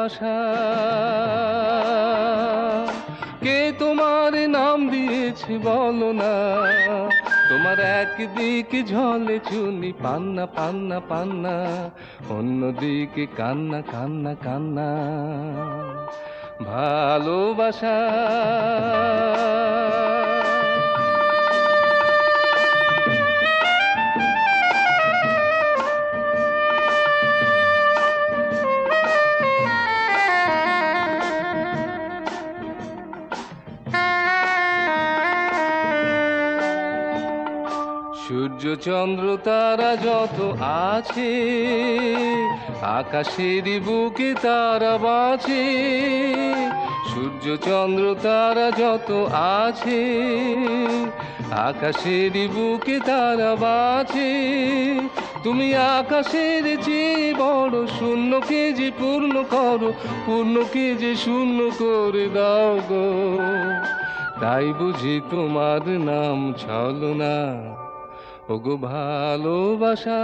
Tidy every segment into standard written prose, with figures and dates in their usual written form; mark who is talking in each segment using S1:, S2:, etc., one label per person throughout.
S1: ভালোবাসা। কে তোমার নাম দিয়েছে বলো না, তোমার একদিকে ঝলে চুনি পান্না পান্না পান্না, অন্যদিকে কান্না কান্না কান্না। ভালোবাসা। সূর্য চন্দ্র তারা যত আছে, আকাশেরই বুকে তারা বাঁচে। সূর্য চন্দ্র তারা যত আছে, আকাশেরই বুকে তারা বাঁচে। তুমি আকাশের চেয়ে বড়, শূন্যকে যে পূর্ণ করো, পূর্ণকে যে শূন্য করে দাও গো। তাই বুঝি তোমার নাম ছলনা, ওগো ভালোবাসা।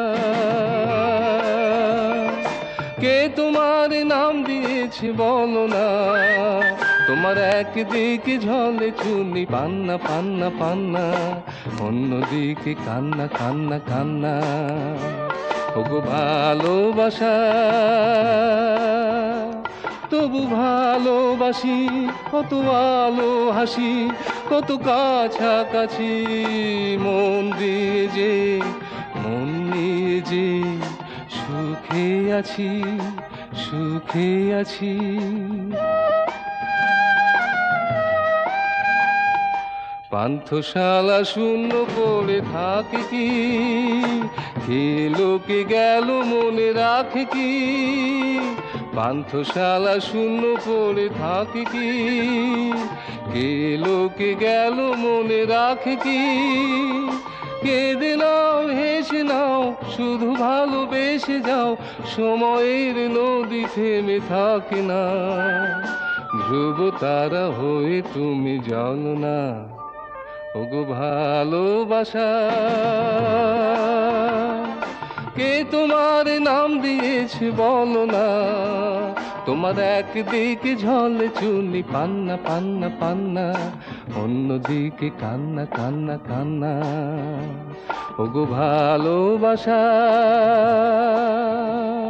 S1: কে তোমার নাম দিয়েছে বলো না, তোমার একদিকে ঝলে চুনি পান্না পান্না পান্না, অন্যদিকে কান্না কান্না কান্না। ওগো ভালোবাসা। তবু ভালোবাসি, কত আলো হাসি, কত কাছাকাছি, মন দিয়ে যে মন নিয়ে যে সুখে আছি, সুখে আছি। পান্থশালা শূন্য পড়ে থাকে কি, লোকে গেল মনে রাখে কি। পান্থশালা শূন্য পড়ে থাকে কি, লোকে গেল মনে রাখে কি। কেঁদে নাও হেসে নাও, শুধু ভালোবেসে যাও, সময়ের নদী থেমে থাকে না। ধ্রুব তারা হয়ে তুমি জ্বলো না, ওগো ভালোবাসা। কে তোমার নাম দিয়েছে বলো না, তোমার একদিকে ঝলে চুনি পান্না পান্না পান্না, অন্যদিকে কান্না কান্না কান্না। ওগো ভালোবাসা।